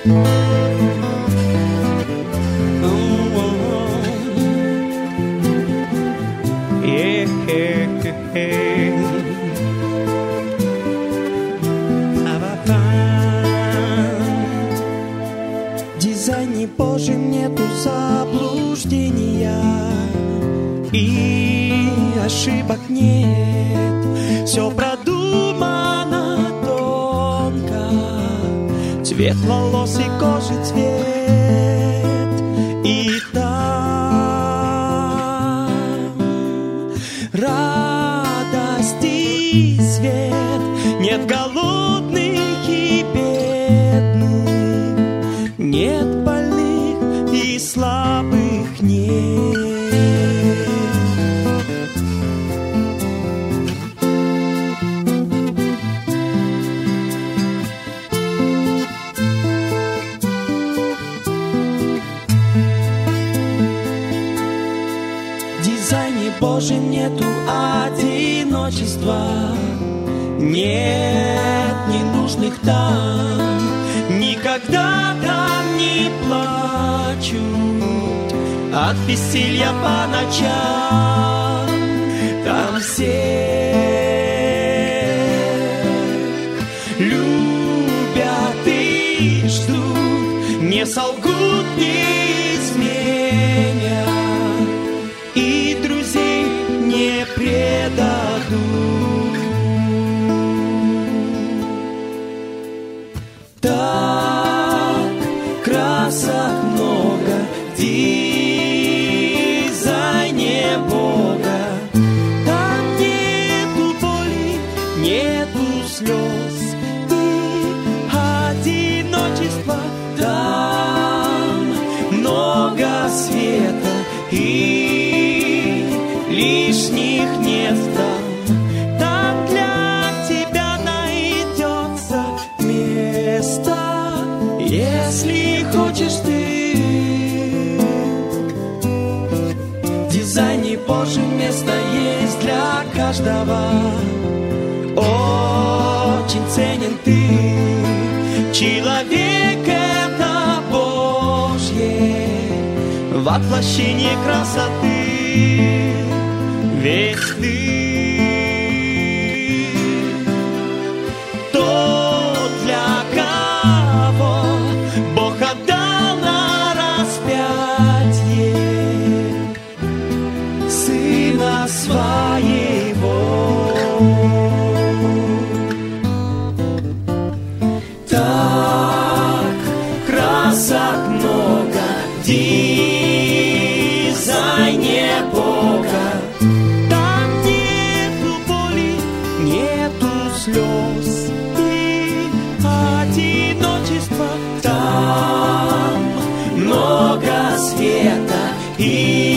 Дизайне Божьем нету заблуждения и ошибок нет. Все продумано тонко, цвет волос и кожи цвет. И там радость и свет, нет голодных и бедных, нет больных и слабых, нет. В дизайне Божьем нету одиночества, нет ненужных там, никогда там не плачут от бессилья по ночам. Там всех любят и ждут, не солгут, не изменят, и друзей не предадут. Так красок много в дизайне Бога. Там нету боли, нету слез и одиночества. Там много света и лишних нет там. Там для тебя найдется место, если хочешь ты. В дизайне Божьем место есть для каждого. Очень ценен ты, человек это Божье воплощение красоты. Ведь ты тот, для кого Бог отдал на распятие Сына Своего. Так красок много в дизайне Бога. Там нету боли, нету слез и одиночества. Там много света и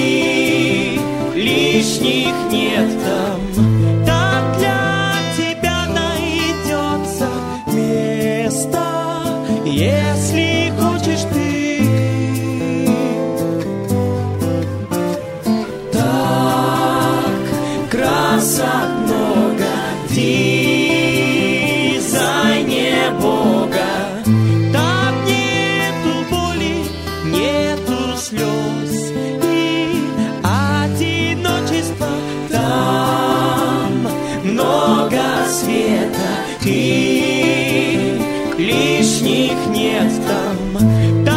лишних нет там. Там для тебя найдется место, если хочешь ты. Так красок много в дизайне Бога. Там нету боли, нету слез и одиночества. Там много света и лишних нет там.